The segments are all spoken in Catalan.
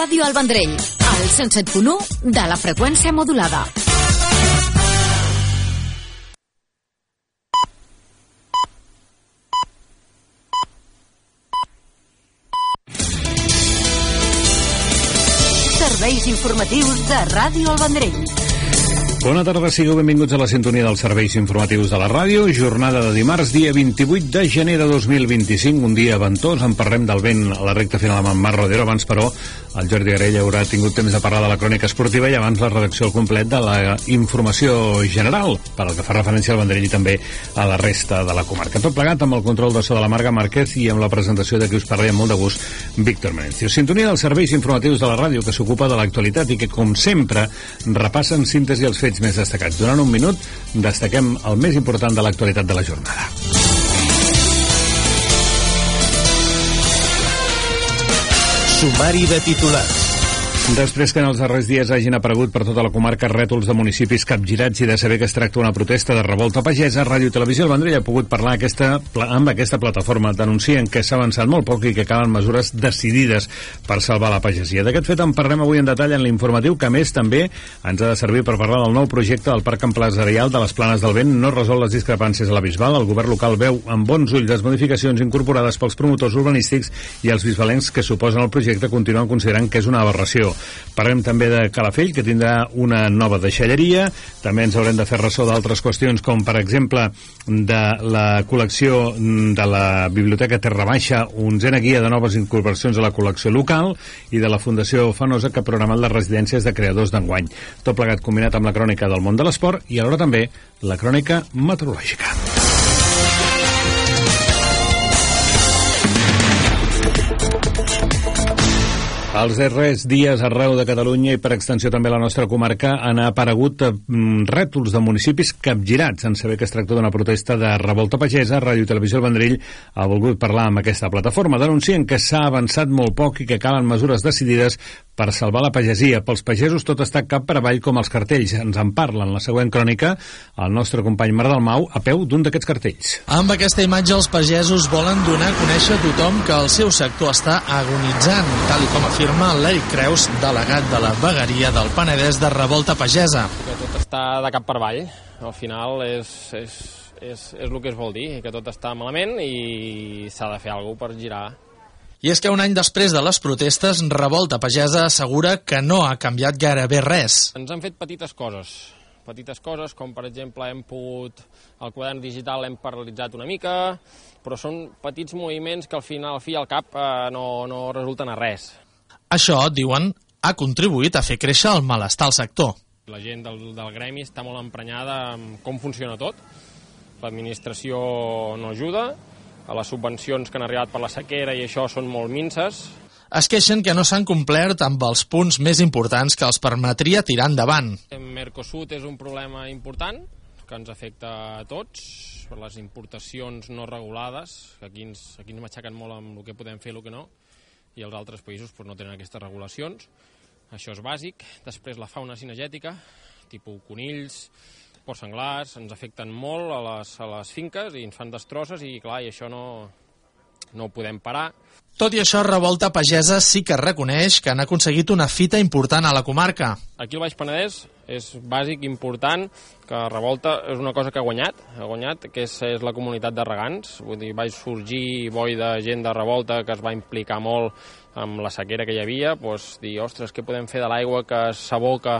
Ràdio El Vendrell, al 107.1 de la freqüència modulada. Serveis informatius de Ràdio El Vendrell. Bona tarda, sigueu benvinguts a la sintonia dels serveis informatius de la ràdio. Jornada de dimarts, dia 28 de gener de 2025, un dia ventós. En parlem del vent a la recta final amb en Marc Rodero. Abans, però, el Jordi Garell haurà tingut temps de parlar de la crònica esportiva i abans la redacció al complet de la informació general, per al que fa referència al Vendrell i també a la resta de la comarca. Tot plegat amb el control de so de la Marga Márquez i amb la presentació de qui us parla amb molt de gust, Víctor Menecio. Sintonia dels serveis informatius de la ràdio que s'ocupa de l'actualitat i que, com sempre, repassen síntesi als fets més destacats. Durant un minut destaquem el més important de l'actualitat de la jornada. Sumari de titulars. Després que en els darrers dies hagin aparegut per tota la comarca rètols de municipis capgirats i de saber que es tracta d'una protesta de revolta pagesa, Ràdio i Televisió El Vendrell ha pogut parlar amb aquesta plataforma. Denuncien que s'ha avançat molt poc i que calen mesures decidides per salvar la pagesia. D'aquest fet en parlem avui en detall en l'informatiu, que a més també ens ha de servir per parlar del nou projecte del Parc Empresarial de les Planes del Vent. No resol les discrepàncies a la Bisbal. El govern local veu amb bons ulls les modificacions incorporades pels promotors urbanístics i els bisbalencs que suposen el projecte continuen considerant que és una aberració. Parlem també de Calafell, que tindrà una nova deixalleria. També ens haurem de fer ressò d'altres qüestions, com per exemple de la col·lecció de la Biblioteca Terra Baixa, onzena guia de noves incorporacions a la col·lecció local, i de la Fundació Fanosa, que ha programat les residències de creadors d'enguany. Tot plegat combinat amb la crònica del món de l'esport i alhora també la crònica meteorològica. Els darrers dies arreu de Catalunya i per extensió també a la nostra comarca han aparegut rètols de municipis capgirats. En saber que es tracta d'una protesta de revolta pagesa, Ràdio i Televisió El Vendrell ha volgut parlar amb aquesta plataforma. Denuncien que s'ha avançat molt poc i que calen mesures decidides per salvar la pagesia. Pels pagesos tot està cap per avall com els cartells. Ens en parla en la següent crònica el nostre company Marc Dalmau a peu d'un d'aquests cartells. Amb aquesta imatge els pagesos volen donar a conèixer a tothom que el seu sector està agonitzant, tal com afirma l'Eric Creus, delegat de la vegueria del Penedès de Revolta Pagesa. Que tot està de cap per avall. Al final és el que es vol dir, que tot està malament i s'ha de fer alguna cosa per girar. I és que un any després de les protestes, Revolta Pagesa assegura que no ha canviat gairebé res. Ens han fet petites coses, com per exemple el quadern digital l'hem paralitzat una mica, però són petits moviments que al final, al fi i al cap, no resulten a res. Això, diuen, ha contribuït a fer créixer el malestar al sector. La gent del gremi està molt emprenyada amb com funciona tot. L'administració no ajuda, les subvencions que han arribat per la sequera i això són molt minses. Es queixen que no s'han complert amb els punts més importants que els permetria tirar endavant. Mercosur és un problema important que ens afecta a tots, per les importacions no regulades, que aquí ens matxaquen molt amb el que podem fer i el que no, i els altres països no tenen aquestes regulacions. Això és bàsic. Després la fauna cinegètica, tipus conills, porcs senglars, ens afecten molt a les finques i ens fan destrosses i clar, i això no ho podem parar. Tot i això, Revolta Pagesa sí que reconeix que han aconseguit una fita important a la comarca. Aquí al Baix Penedès és bàsic, important, que Revolta és una cosa que ha guanyat, que és la comunitat de regants. Vull dir, vaig sorgir boi de gent de Revolta que es va implicar molt amb la sequera que hi havia, doncs dir, ostres, què podem fer de l'aigua que s'aboca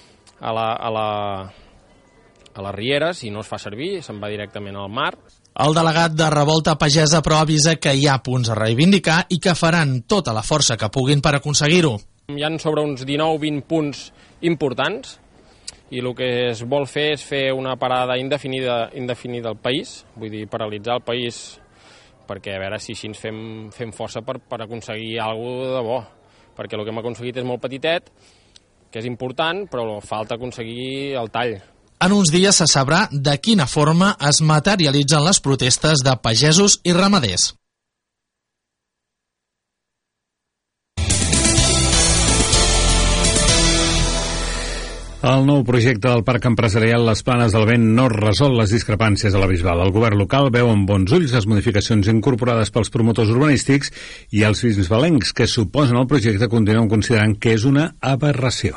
a les rieres i no es fa servir, se'n va directament al mar. El delegat de Revolta Pagesa però avisa que hi ha punts a reivindicar i que faran tota la força que puguin per aconseguir-ho. Hi ha sobre uns 19-20 punts importants i el que es vol fer és fer una parada indefinida al país, vull dir, paralitzar el país, perquè a veure si així ens fem força per aconseguir alguna cosa de bo, perquè el que hem aconseguit és molt petitet, que és important, però falta aconseguir el tall. En uns dies se sabrà de quina forma es materialitzen les protestes de pagesos i ramaders. El nou projecte del Parc Empresarial Les Planes del Vent no resol les discrepàncies a la Bisbal. El govern local veu amb bons ulls les modificacions incorporades pels promotors urbanístics i els bisbalencs que suposen el projecte continuen considerant que és una aberració.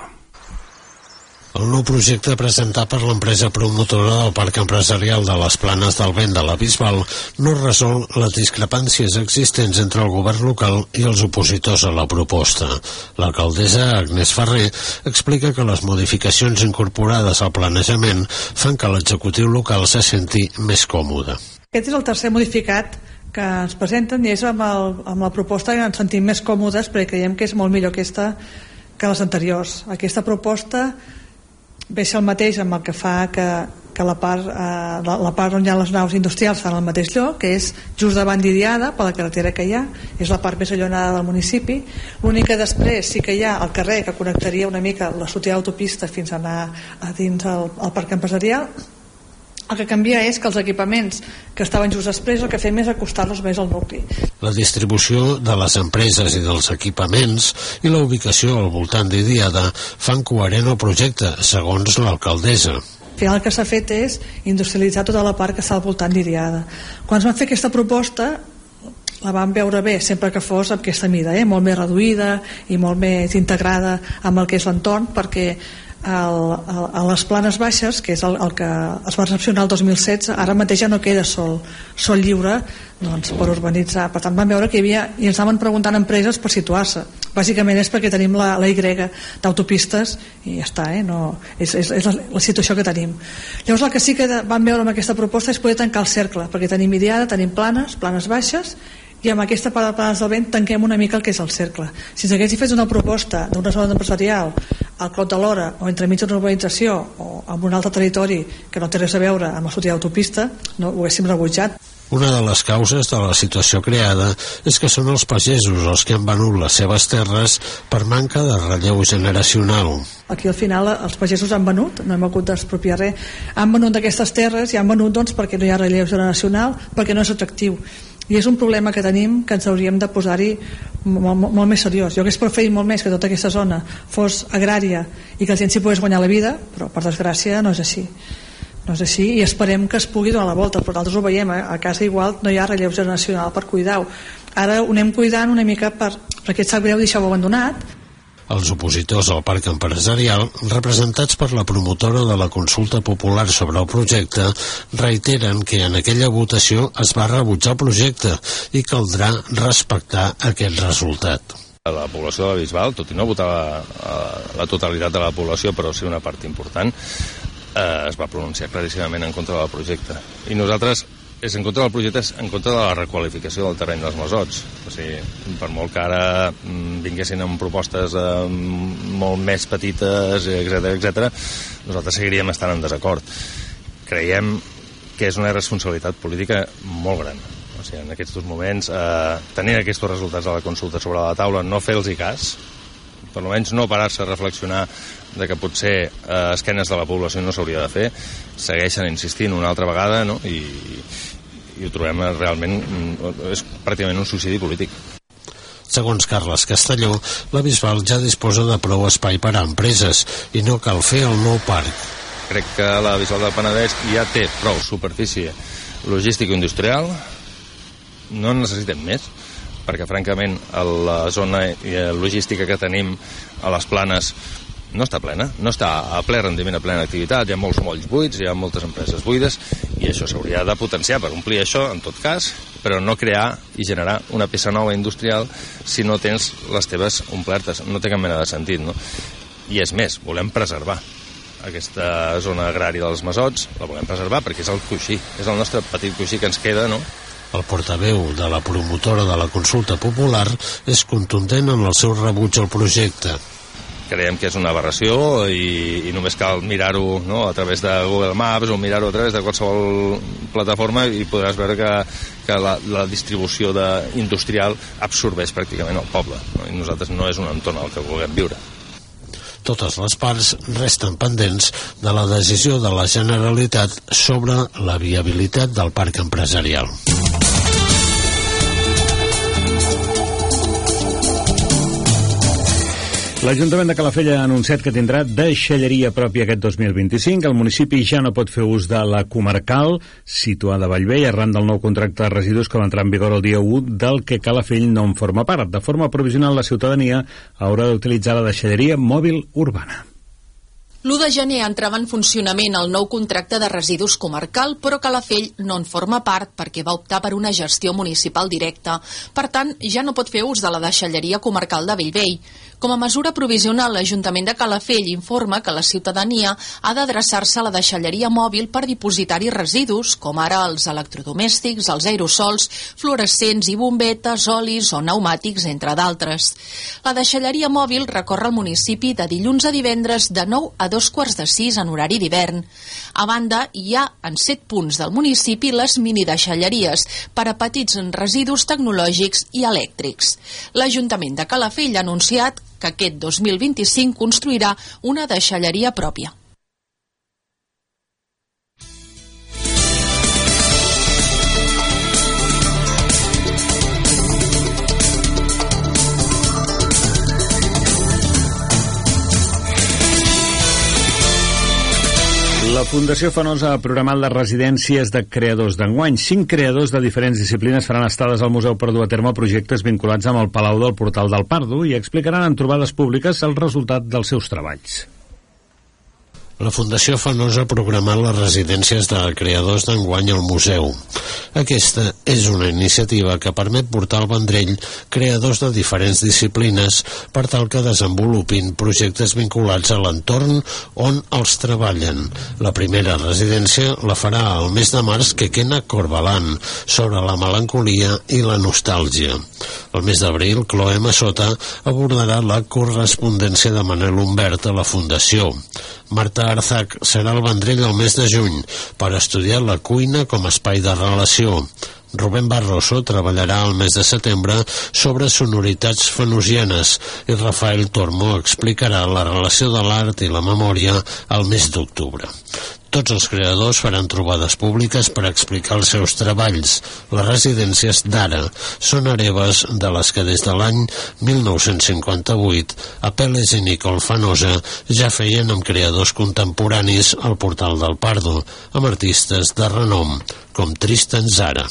El nou projecte presentat per l'empresa promotora del Parc Empresarial de les Planes del Vent de la Bisbal no resol les discrepàncies existents entre el govern local i els opositors a la proposta. L'alcaldessa Agnès Ferrer explica que les modificacions incorporades al planejament fan que l'executiu local se senti més còmode. Aquest és el tercer modificat que ens presenten i és amb la proposta que ens sentim més còmodes perquè creiem que és molt millor aquesta que les anteriors. Aquesta proposta ve ser el mateix amb el que fa que la part on hi ha les naus industrials fan al mateix lloc, que és just davant d'Idiada, per la carretera que hi ha, és la part més allonada del municipi. L'únic que després sí que hi ha el carrer que connectaria una mica la sortida d'autopista fins a anar a dins el parc empresarial. El que canvia és que els equipaments que estaven just després el que fem és acostar-los més al nucli. La distribució de les empreses i dels equipaments i la ubicació al voltant d'Idiada fan coherent el projecte, segons l'alcaldessa. Al final el que s'ha fet és industrialitzar tota la part que està al voltant d'Idiada. Quan es va fer aquesta proposta la vam veure bé, sempre que fos amb aquesta mida, molt més reduïda i molt més integrada amb el que és l'entorn, perquè a les Planes Baixes, que és el que es va recepcionar el 2016, ara mateix ja no queda sol lliure per urbanitzar. Per tant vam veure que hi havia, i ens anaven preguntant empreses per situar-se. Bàsicament és perquè tenim la Y d'autopistes i ja està, és la situació que tenim. Llavors el que sí que vam veure amb aquesta proposta és poder tancar el cercle, perquè tenim Idiada, tenim Planes Baixes, i amb aquesta part de Planes del Vent tanquem una mica el que és el cercle. Si s'hagués fet una proposta d'una zona empresarial al Clot de l'Hora o entremig d'una urbanització o en un altre territori que no té res a veure amb la sortida d'autopista, no ho haguéssim rebutjat. Una de les causes de la situació creada és que són els pagesos els que han venut les seves terres per manca de relleu generacional. Aquí al final els pagesos han venut, no hem hagut d'expropiar res, han venut aquestes terres i han venut perquè no hi ha relleu generacional, perquè no és atractiu. I és un problema que tenim que ens hauríem de posar-hi molt més seriós. Jo hagués preferit molt més que tota aquesta zona fos agrària i que la gent s'hi pogués guanyar la vida, però per desgràcia no és així. No és així i esperem que es pugui donar la volta, però nosaltres ho veiem, a casa igual no hi ha relleu generacional per cuidar-ho. Ara ho anem cuidant una mica perquè et sap greu deixar-ho abandonat. Els opositors al parc empresarial, representats per la promotora de la consulta popular sobre el projecte, reiteren que en aquella votació es va rebutjar el projecte i caldrà respectar aquest resultat. La població de la Bisbal, tot i no votar la totalitat de la població, però sí una part important, es va pronunciar claríssimament en contra del projecte. I nosaltres és en contra del projecte, és en contra de la requalificació del terreny dels Masots. O sigui, per molt que ara vinguessin amb propostes molt més petites, etc., nosaltres seguiríem estant en desacord. Creiem que és una responsabilitat política molt gran. O sigui, en aquests moments, tenir aquests resultats de la consulta sobre la taula, no fer-los cas, per almenys no parar-se a reflexionar de que potser a esquenes de la població no s'hauria de fer, segueixen insistint una altra vegada, no? I ho trobem realment, és pràcticament un suïcidi polític. Segons Carles Castelló, la Bisbal ja disposa de prou espai per a empreses i no cal fer el nou parc. Crec que la Bisbal del Penedès ja té prou superfície logística i industrial, no en necessitem més, perquè francament la zona logística que tenim a les Planes no està plena, no està a ple rendiment, a plena activitat, hi ha molts molls buits, hi ha moltes empreses buides i això s'hauria de potenciar per omplir això en tot cas, però no crear i generar una peça nova industrial si no tens les teves omplertes, no té cap mena de sentit, no? I és més, volem preservar aquesta zona agrària dels Masots, la volem preservar perquè és el coixí, és el nostre petit coixí que ens queda, no? El portaveu de la promotora de la consulta popular és contundent en el seu rebuig al projecte. Creiem que és una aberració i només cal mirar-ho, no, a través de Google Maps o mirar-ho a través de qualsevol plataforma i podràs veure que la distribució industrial absorbeix pràcticament el poble, no? I nosaltres no és un entorn al que vulguem viure. Totes les parts resten pendents de la decisió de la Generalitat sobre la viabilitat del parc empresarial. L'Ajuntament de Calafell ha anunciat que tindrà deixalleria pròpia aquest 2025. El municipi ja no pot fer ús de la comarcal situada a Bellvei arran del nou contracte de residus que va entrar en vigor el dia 1, del que Calafell no en forma part. De forma provisional, la ciutadania haurà d'utilitzar la deixalleria mòbil urbana. L'1 de gener entrava en funcionament el nou contracte de residus comarcal, però Calafell no en forma part perquè va optar per una gestió municipal directa. Per tant, ja no pot fer ús de la deixalleria comarcal de Bellvei. Com a mesura provisional, l'Ajuntament de Calafell informa que la ciutadania ha d'adreçar-se a la deixalleria mòbil per dipositar-hi residus, com ara els electrodomèstics, els aerosols, fluorescents i bombetes, olis o pneumàtics, entre d'altres. La deixalleria mòbil recorre el municipi de dilluns a divendres de 9 a 2:45 en horari d'hivern. A banda, hi ha en 7 punts del municipi les minideixalleries per a petits residus tecnològics i elèctrics. L'Ajuntament de Calafell ha anunciat que aquest 2025 construirà una deixalleria pròpia. La Fundació Fenosa ha programat les residències de creadors d'enguany. 5 creadors de diferents disciplines faran estades al museu per dur a terme projectes vinculats amb el Palau del Portal del Pardo i explicaran en trobades públiques el resultat dels seus treballs. La Fundació Fenosa ha programat les residències de creadors d'enguany al museu. Aquesta és una iniciativa que permet portar al Vendrell creadors de diferents disciplines per tal que desenvolupin projectes vinculats a l'entorn on els treballen. La primera residència la farà al mes de març Quequena Corbalan, sobre la melancolia i la nostàlgia. El mes d'abril, Chloe Massota abordarà la correspondència de Manel Humbert a la Fundació. Marta Arzac serà al Vendrell el mes de juny per estudiar la cuina com a espai de relació. Rubén Barroso treballarà el mes de setembre sobre sonoritats fenosianes i Rafael Tormo explicarà la relació de l'art i la memòria al mes d'octubre. Tots els creadors faran trobades públiques per explicar els seus treballs. Les residències d'ara són hereves de les que des de l'any 1958 Apel·les i Nicole Fenosa ja feien amb creadors contemporanis al Portal del Pardo, amb artistes de renom com Tristan Zara.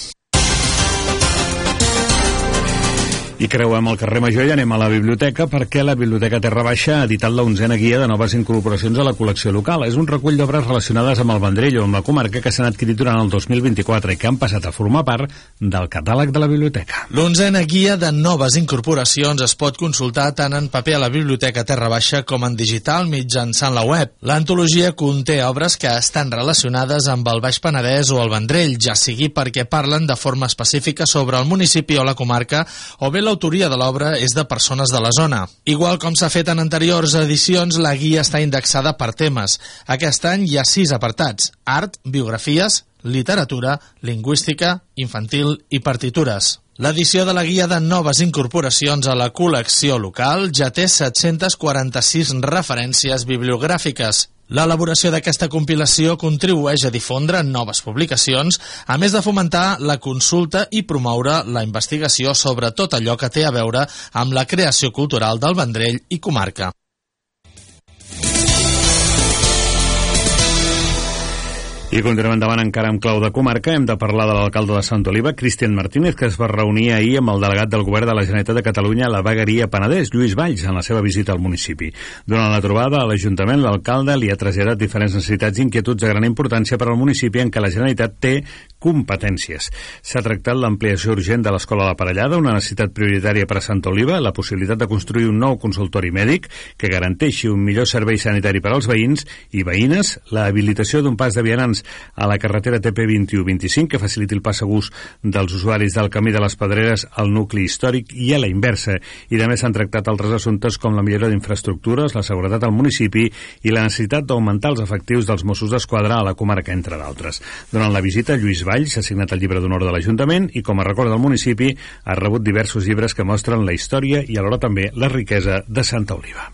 I creuem el carrer Major i anem a la biblioteca perquè la Biblioteca Terra Baixa ha editat la 11a guia de noves incorporacions a la col·lecció local. És un recull d'obres relacionades amb el Vendrell o amb la comarca que s'han adquirit durant el 2024 i que han passat a formar part del catàleg de la biblioteca. L'11a guia de noves incorporacions es pot consultar tant en paper a la Biblioteca Terra Baixa com en digital mitjançant la web. L'antologia conté obres que estan relacionades amb el Baix Penedès o el Vendrell, ja sigui perquè parlen de forma específica sobre el municipi o la comarca o bé l'autoria de l'obra és de persones de la zona. Igual com s'ha fet en anteriors edicions, la guia està indexada per temes. Aquest any hi ha 6 apartats: art, biografies, literatura, lingüística, infantil i partitures. L'edició de la guia de noves incorporacions a la col·lecció local ja té 746 referències bibliogràfiques. L'elaboració d'aquesta compilació contribueix a difondre noves publicacions, a més de fomentar la consulta i promoure la investigació sobre tot allò que té a veure amb la creació cultural del Vendrell i comarca. I continuem endavant encara amb clau de comarca. Hem de parlar de l'alcalde de Sant Oliva, Cristian Martínez, que es va reunir ahir amb el delegat del govern de la Generalitat de Catalunya a la vegueria Penedès, Lluís Valls, en la seva visita al municipi. Durant la trobada a l'Ajuntament, l'alcalde li ha traslladat diferents necessitats i inquietuds de gran importància per al municipi en què la Generalitat té competències. S'ha tractat l'ampliació urgent de l'Escola La Parellada, una necessitat prioritària per a Sant Oliva, la possibilitat de construir un nou consultori mèdic que garanteixi un millor servei sanitari per als veïns i veïnes, l'habilitació d'un pas de vianants a la carretera TP 2125 que faciliti el pas segurs dels usuaris del Camí de les Pedreres al nucli històric i a la inversa. I també s'han tractat altres assumptes com la millora d'infraestructures, la seguretat al municipi i la necessitat d'augmentar els efectius dels Mossos d'Esquadra a la comarca, entre d'altres. Durant la visita, Lluís Valls ha signat el llibre d'honor de l'Ajuntament i, com a record del municipi, ha rebut diversos llibres que mostren la història i alhora també la riquesa de Santa Oliva.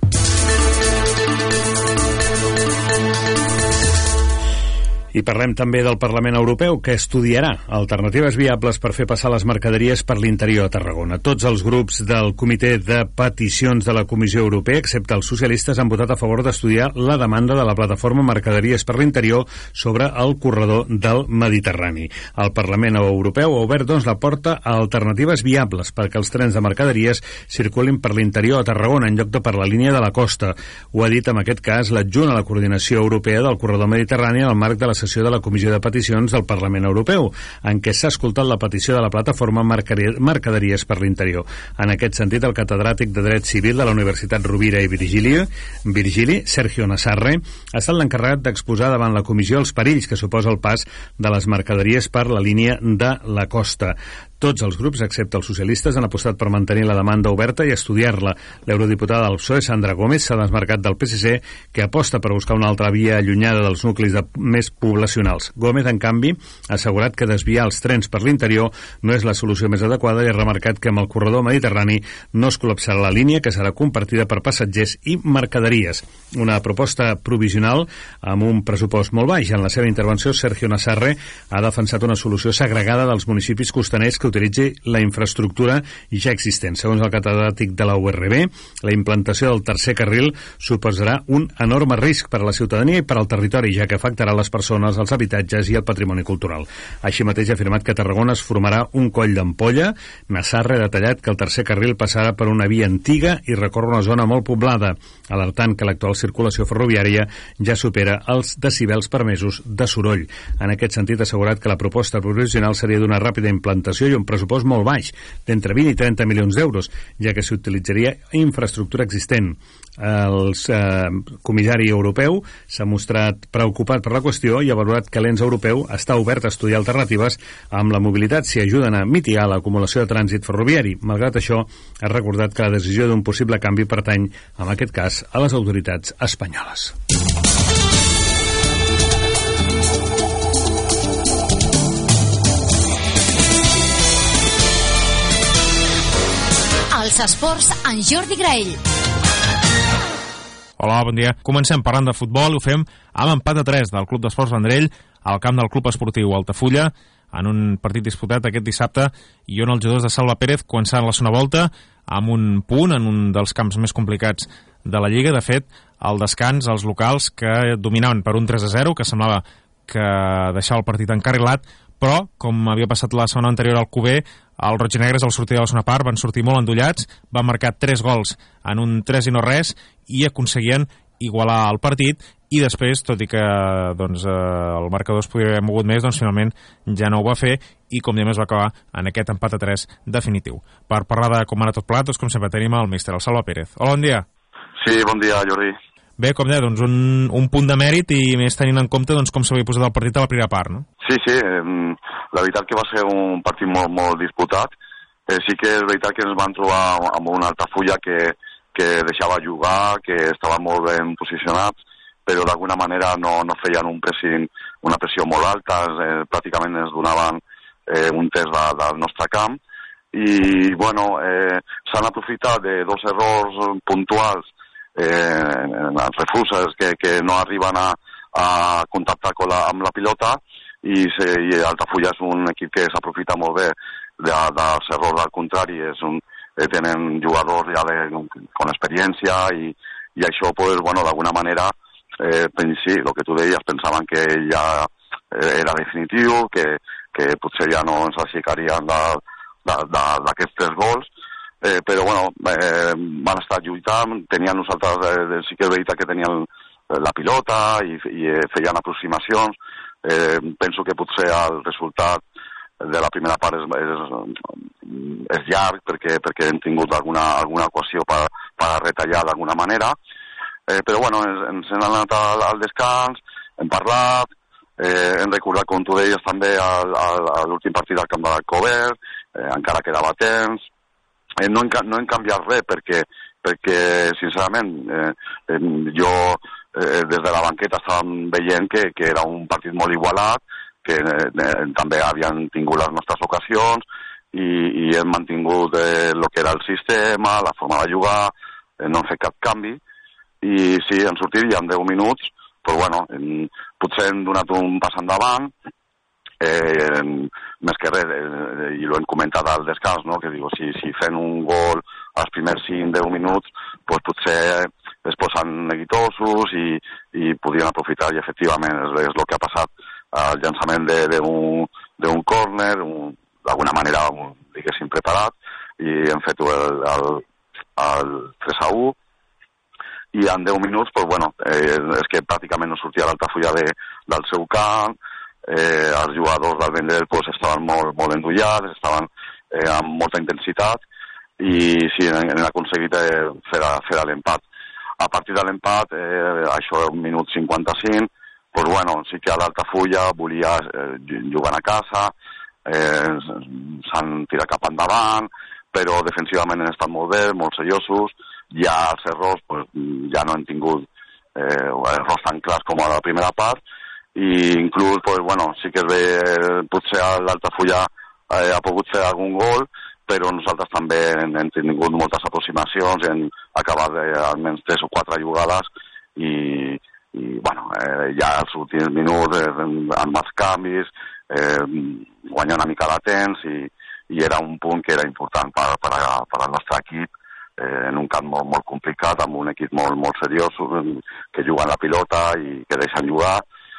I parlem també del Parlament Europeu, que estudiarà alternatives viables per fer passar les mercaderies per l'interior a Tarragona. Tots els grups del Comitè de Peticions de la Comissió Europea, excepte els socialistes, han votat a favor d'estudiar la demanda de la plataforma Mercaderies per l'Interior sobre el corredor del Mediterrani. El Parlament Europeu ha obert, doncs, la porta a alternatives viables perquè els trens de mercaderies circulin per l'interior a Tarragona en lloc de per la línia de la costa. Ho ha dit, en aquest cas, l'adjunt a la coordinació europea del corredor mediterrani en el marc de la sessió de la Comissió de Peticions del Parlament Europeu, en què s'ha escoltat la petició de la plataforma Mercaderies per l'Interior. En aquest sentit, el catedràtic de Dret Civil de la Universitat Rovira i Virgili, Sergio Nassarre, ha estat l'encarregat d'exposar davant la comissió els perills que suposa el pas de les mercaderies per la línia de la costa. Tots els grups, excepte els socialistes, han apostat per mantenir la demanda oberta i estudiar-la. L'eurodiputada del PSOE, Sandra Gómez, s'ha desmarcat del PSC, que aposta per buscar una altra via allunyada dels nuclis més poblacionals. Gómez, en canvi, ha assegurat que desviar els trens per l'interior no és la solució més adequada i ha remarcat que amb el corredor mediterrani no es col·lapsarà la línia, que serà compartida per passatgers i mercaderies. Una proposta provisional amb un pressupost molt baix. En la seva intervenció, Sergio Nassarre ha defensat una solució segregada dels municipis costaners que utilitzi la infraestructura ja existent. Segons el catedràtic de la URB, la implantació del tercer carril suposarà un enorme risc per a la ciutadania i per al territori, ja que afectarà les persones, els habitatges i el patrimoni cultural. Així mateix ha afirmat que a Tarragona es formarà un coll d'ampolla. Nassarre ha detallat que el tercer carril passarà per una via antiga i recorre una zona molt poblada, alertant que l'actual circulació ferroviària ja supera els decibels permesos de soroll. En aquest sentit, ha assegurat que la proposta provisional seria d'una ràpida implantació i un pressupost molt baix, d'entre 20 i 30 milions d'euros, ja que s'utilitzaria infraestructura existent. El comissari europeu s'ha mostrat preocupat per la qüestió i ha valorat que l'ens europeu està obert a estudiar alternatives amb la mobilitat si ajuden a mitigar l'acumulació de trànsit ferroviari. Malgrat això, ha recordat que la decisió d'un possible canvi pertany, en aquest cas, a les autoritats espanyoles. Els esports en Jordi Graell. Hola, bon dia. Comencem parlant de futbol i ho fem amb empat a 3 del Club d'Esports Vendrell al camp del Club Esportiu Altafulla en un partit disputat aquest dissabte i on els jugadors de Salva Pérez començaran la segona volta amb un punt en un dels camps més complicats de la Lliga. De fet, al descans, els locals que dominaven per un 3-0, que semblava que deixava el partit encarrilat, però, com havia passat la setmana anterior al Cuber, els rojinegres al sortir de la segona part van sortir molt endollats, van marcar 3 gols en un 3-0 i aconseguien igualar el partit i després, tot i que doncs, el marcador es podria haver mogut més, doncs finalment ja no ho va fer i com diem es va acabar en aquest empat a 3 definitiu. Per parlar de com va anar tot plat, doncs, com sempre tenim el míster, el Salva Pérez. Hola, bon dia. Sí, bon dia, Jordi. Bé, com deia, doncs un punt de mèrit i més tenint en compte doncs, com s'havia posat el partit a la primera part, no? Sí, la veritat que va ser un partit molt disputat. Sí que és veritat que ens vam trobar amb una Altafulla que deixava jugar, que estava molt ben posicionats, però d'alguna manera no feien una pressió molt alta, pràcticament ens donaven un test del nostre camp i bueno, s'han aprofitat de 2 errors puntuals en els refuses que no arriben a contactar amb la pilota i Altafulla és un equip que s'aprofita molt bé dels errors del contrari, tenen jugadors ja con experiència i això pues, bueno, d'alguna manera sí, el que tu deies, pensaven que ja era definitiu, que potser ja no ens aixecarien d'aquests 3 gols, però bueno, van estar lluitant, tenien nosaltres, sí que és veritat que tenien la pilota i feien aproximacions. Penso que potser el resultat de la primera part és llarg perquè hem tingut alguna equació per retallar d'alguna manera, però bueno, ens hem anat al descans, hem parlat, hem recordat, com tu deies també, a l'últim partit al camp de l'Alcover, encara quedava temps. No hem canviat res perquè sincerament, jo des de la banqueta estàvem veient que era un partit molt igualat, que també havien tingut les nostres ocasions i hem mantingut el que era el sistema, la forma de jugar, no hem fet cap canvi i sí, han sortit ja en 10 minuts bueno, potser hem donat un pas endavant, més que res, i l'hem comentat al descans, no? Que diu, si fent un gol als primers 5-10 minuts, doncs potser es posen neguitosos i podrien aprofitar, i efectivament és el que ha passat, el llançament d'un córner, d'alguna manera, diguéssim, preparat, i hem fet el 3-1, i en 10 minuts, doncs, bueno, és que pràcticament no sortia l'Altafulla del seu camp, els jugadors del Vendrell pues, estaven molt endollats, estaven amb molta intensitat i sí, hem aconseguit fer l'empat. A partir de l'empat, això un minut 55, pues, bueno, sí que l'Altafulla volia jugar a casa, s'han tirat cap endavant, però defensivament han estat molt bé, molt seriosos, ja els errors pues, ja no han tingut errors tan clars com a la primera part, i inclús, pues, bueno, sí que es ve, potser l'Altafulla ha pogut fer algun gol, però nosaltres també hem tingut moltes aproximacions, hem acabat almenys 3 o 4 jugades i bueno, ja als últims minuts, amb els canvis, guanyar una mica de temps i era un punt que era important per al nostre equip, en un camp molt complicat, amb un equip molt seriós, que juguen la pilota i que deixen jugar,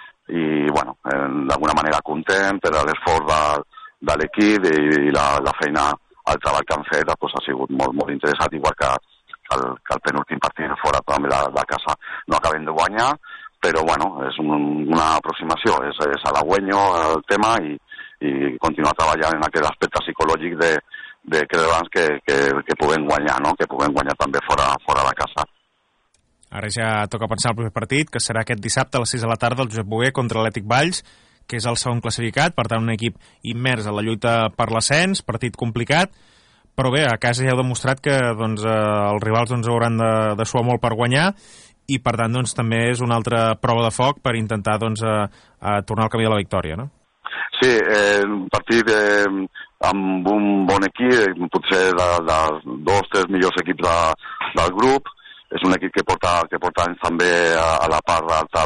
i bueno, d'alguna manera content per l'esforç de l'equip i la feina, el treball que han fet doncs, ha sigut molt interessant, igual que el penúltim partit fora també de casa no acabem de guanyar, però bueno, és una aproximació, és halagüenyo el tema i continuar treballant en aquest aspecte psicològic de creure'ns que puguem guanyar, no? Que puguem guanyar també fora de casa. Ara ja toca pensar el primer partit, que serà aquest dissabte a les 6 de la tarda, el Josep Boguer contra l'Atlètic Valls, que és el segon classificat, per tant un equip immers a la lluita per l'ascens, partit complicat, però bé, a casa ja heu demostrat que doncs, els rivals doncs, hauran de suar molt per guanyar, i per tant doncs, també és una altra prova de foc per intentar doncs, tornar al camí de la victòria, no? Sí, un partit amb un bon equip, potser dels 2-3 millors equips del grup. És un equip que porta anys també a la part alta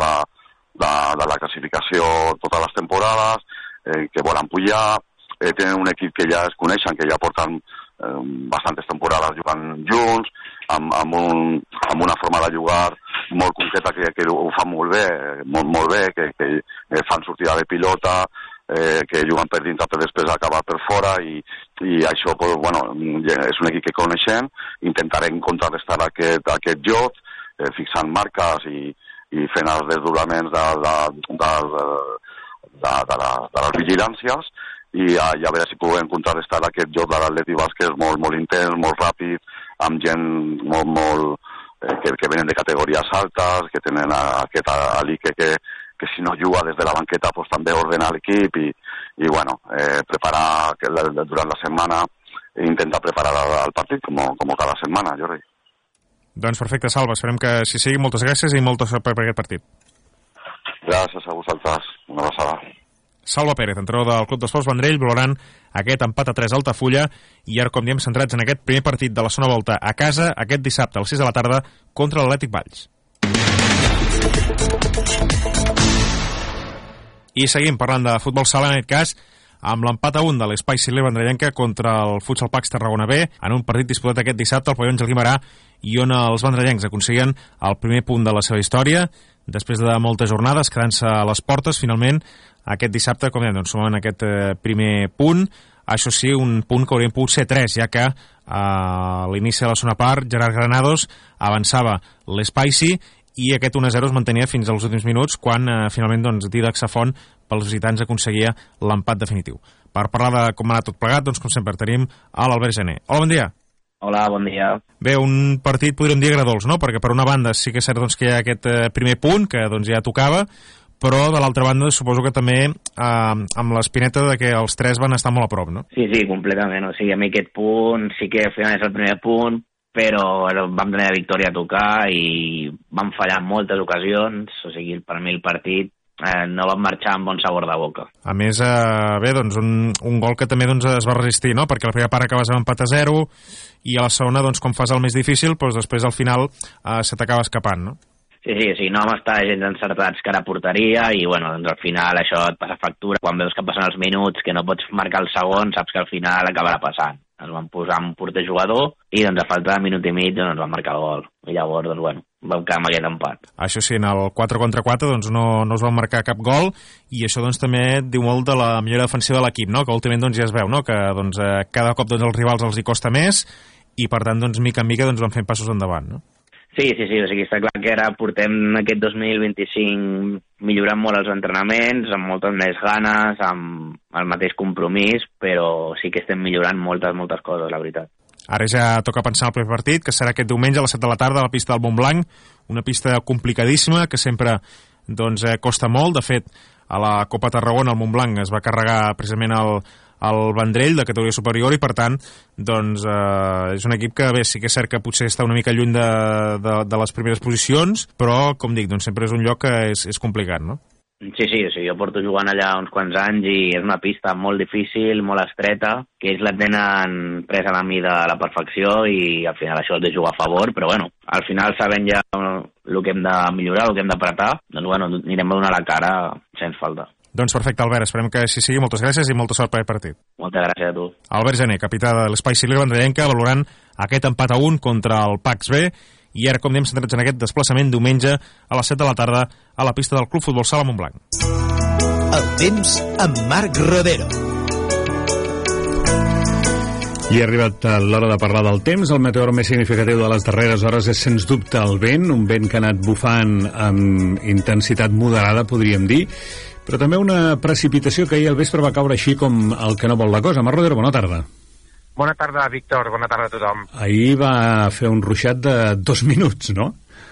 de la classificació totes les temporades, que volen pujar. Tenen un equip que ja es coneixen, que ja porten bastantes temporades jugant junts, amb una forma de jugar molt concreta que ho fan molt bé, que fan sortida de pilota, que juguen per dintre per després acabar per fora i això pues, bueno, és un equip que coneixem, intentarem contrarrestar aquest joc, fixant marques i fent els desdoblaments de les vigilàncies i a veure si podem contrarrestar aquest joc de l'Atlètic Valls, que és molt intens, molt ràpid, amb gent que venen de categories altes, que tenen aquest alique que si no juga des de la banqueta pues, també ordena l'equip i bueno, preparar durant la setmana i intentar preparar el partit com cada setmana, Jordi. Doncs perfecte, Salva, esperem que si sigui. Moltes gràcies i molta sort per aquest partit. Gràcies a vosaltres, una abraçada. Salva Pérez, entrenador del Club d'Esports Vendrell, valorant aquest empat a 3 a Altafulla, i ara, com diem, centrats en aquest primer partit de la segona volta a casa, aquest dissabte a les 6 de la tarda contra l'Atlètic Valls. I seguim parlant de futbol sala, en aquest cas, amb l'empat a 1 de l'Espai Siller Vendrellenca contra el Futsal Pax Tarragona B, en un partit disputat aquest dissabte al pavelló Àngel Guimerà, i on els vendrellencs aconseguien el primer punt de la seva història, després de moltes jornades, quedant-se a les portes, finalment, aquest dissabte, com dèiem, doncs, sumen aquest primer punt. Això sí, un punt que haurien pogut ser 3, ja que a l'inici de la segona part, Gerard Granados avançava l'Espai i aquest 1-0 es mantenia fins als últims minuts, quan finalment doncs, Didac Safont pels visitants aconseguia l'empat definitiu. Per parlar de com ha anat tot plegat, doncs, com sempre, tenim a l'Albert Gené. Hola, bon dia. Hola, bon dia. Bé, un partit podríem dir agradols, no? Perquè per una banda sí que és cert doncs, que hi ha aquest primer punt, que doncs, ja tocava, però de l'altra banda suposo que també amb l'espineta de que els 3 van estar molt a prop, no? Sí, completament. O sigui, a mi aquest punt sí que finalment és el primer punt, però vam tenir la victòria a tocar i vam fallar en moltes ocasions, o sigui, per mi el partit no vam marxar amb bon sabor de boca. A més, bé, doncs un gol que també doncs, es va resistir, no? Perquè la primera part acabes amb empat a 0 i a la segona, doncs, com fas el més difícil, doncs després al final se t'acaba escapant, no? Sí, no vam estar gens encertats cara a porteria i, bueno, doncs al final això et passa factura. Quan veus que passen els minuts, que no pots marcar el segon, saps que al final acabarà passant. Ens vam posar un porter jugador i, doncs, a falta de minut i mig, doncs, vam marcar el gol. I llavors, doncs, bueno, vam quedar amb aquest empat. Això sí, en el 4 contra 4 doncs, no es va marcar cap gol i això doncs, també diu molt de la millora defensiva de l'equip, no? Que últimament doncs, ja es veu, no? Que doncs, cada cop doncs, els rivals els hi costa més i per tant, doncs, mica en mica doncs, van fent passos endavant, no? Sí, o sigui, està clar que ara portem aquest 2025 millorant molt els entrenaments, amb moltes més ganes, amb el mateix compromís, però sí que estem millorant moltes coses, la veritat. Ara ja toca pensar en el primer partit, que serà aquest diumenge a les 7 de la tarda a la pista del Montblanc, una pista complicadíssima que sempre doncs, costa molt. De fet, a la Copa Tarragona el Montblanc es va carregar precisament el Vendrell de categoria superior i per tant doncs, és un equip que bé, sí que és cert que potser està una mica lluny de les primeres posicions, però com dic, doncs sempre és un lloc que és complicat, no? Sí, jo porto jugant allà uns quants anys i és una pista molt difícil, molt estreta, que ells la tenen presa a la mida a la perfecció i al final això és de jugar a favor, però bueno, al final sabent ja el que hem de millorar, el que hem d'apretar, doncs bueno, anirem a donar la cara sense falta. Doncs perfecte, Albert, esperem que així sigui. Moltes gràcies i molta sort per aquest partit. Moltes gràcies a tu. Albert Gené, capità de l'Espai Civil Vendrellenca, valorant aquest empat a 1 contra el PAX B. I ara, com dèiem, centrats en aquest desplaçament diumenge a les 7 de la tarda a la pista del Club Futbol Sala Montblanc. El temps amb Marc Rodero. I ha arribat l'hora de parlar del temps. El meteor més significatiu de les darreres hores és, sens dubte, el vent, un vent que ha anat bufant amb intensitat moderada, podríem dir, però també una precipitació que ahir al vespre va caure així com el que no vol la cosa. Marc Rodero, bona tarda. Bona tarda, Víctor. Bona tarda a tothom. Ahir va fer un ruixat de 2 minuts, no?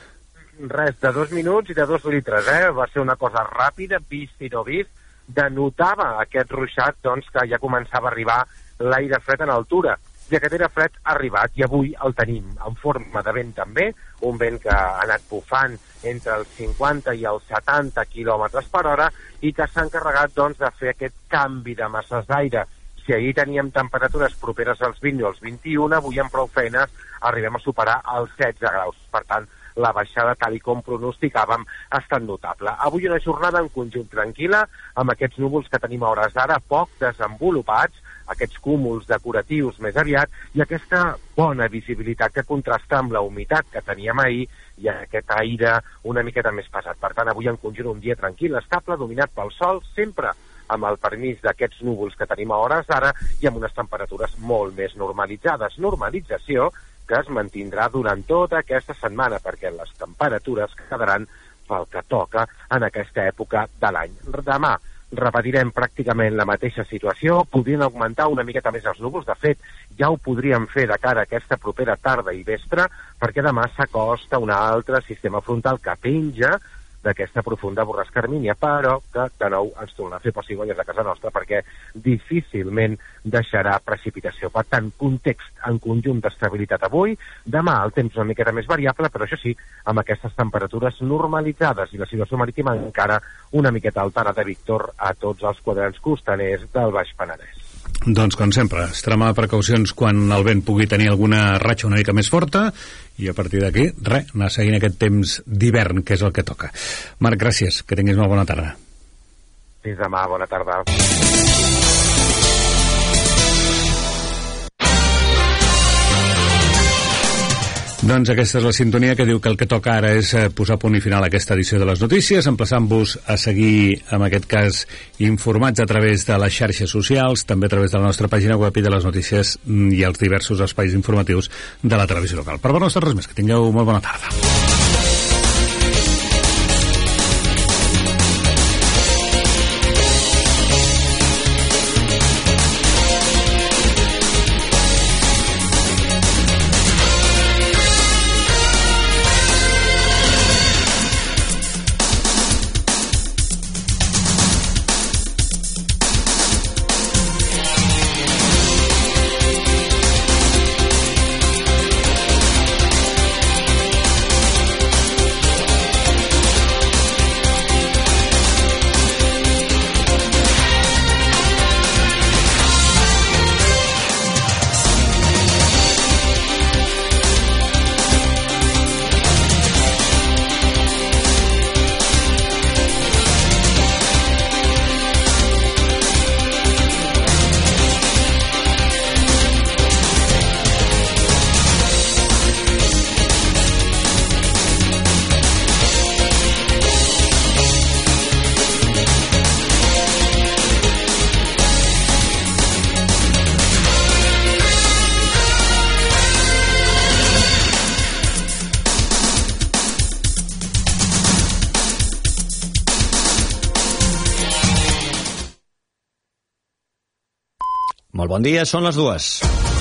Res, de 2 minuts i de 2 litres, Va ser una cosa ràpida, vist i no vist. Denotava aquest ruixat, doncs, que ja començava a arribar l'aire fred en altura. I aquest aire fred ha arribat i avui el tenim en forma de vent també, un vent que ha anat bufant entre els 50 i els 70 km per hora i que s'ha encarregat, doncs, de fer aquest canvi de masses d'aire. Si ahir teníem temperatures properes als 20 o als 21, avui amb prou feines arribem a superar els 16 graus. Per tant, la baixada, tal i com pronosticàvem, ha estat notable. Avui una jornada en conjunt tranquil·la, amb aquests núvols que tenim a hores d'ara poc desenvolupats, aquests cúmuls decoratius més aviat, i aquesta bona visibilitat que contrasta amb la humitat que teníem ahir i aquest aire una miqueta més pesat. Per tant, avui en conjunt un dia tranquil, estable, dominat pel sol, sempre amb el permís d'aquests núvols que tenim a hores d'ara i amb unes temperatures molt més normalitzades. Normalització que es mantindrà durant tota aquesta setmana, perquè les temperatures quedaran pel que toca en aquesta època de l'any. Demà repetirem pràcticament la mateixa situació, podrien augmentar una miqueta més els núvols, de fet ja ho podríem fer de cara a aquesta propera tarda i vespre, perquè demà s'acosta un altre sistema frontal que penja d'aquesta profunda borrasca Hermínia, però que de nou ens torna a fer pessigolles a casa nostra perquè difícilment deixarà precipitació. Per tant, context en conjunt d'estabilitat avui, demà el temps una miqueta més variable, però això sí, amb aquestes temperatures normalitzades i la situació marítima encara una miqueta altana de Víctor a tots els quadrants costaners del Baix Penedès. Doncs, com sempre, extremar precaucions quan el vent pugui tenir alguna ratxa una mica més forta i a partir d'aquí, anar seguint aquest temps d'hivern, que és el que toca. Marc, gràcies, que tinguis una bona tarda. Fins demà, bona tarda. Doncs aquesta és la sintonia que diu que el que toca ara és posar punt i final a aquesta edició de les notícies, emplaçant-vos a seguir, en aquest cas, informats a través de les xarxes socials, també a través de la nostra pàgina web i de les notícies i els diversos espais informatius de la televisió local. Per no estar res més, que tingueu molt bona tarda. Molt bon dia, són les 2.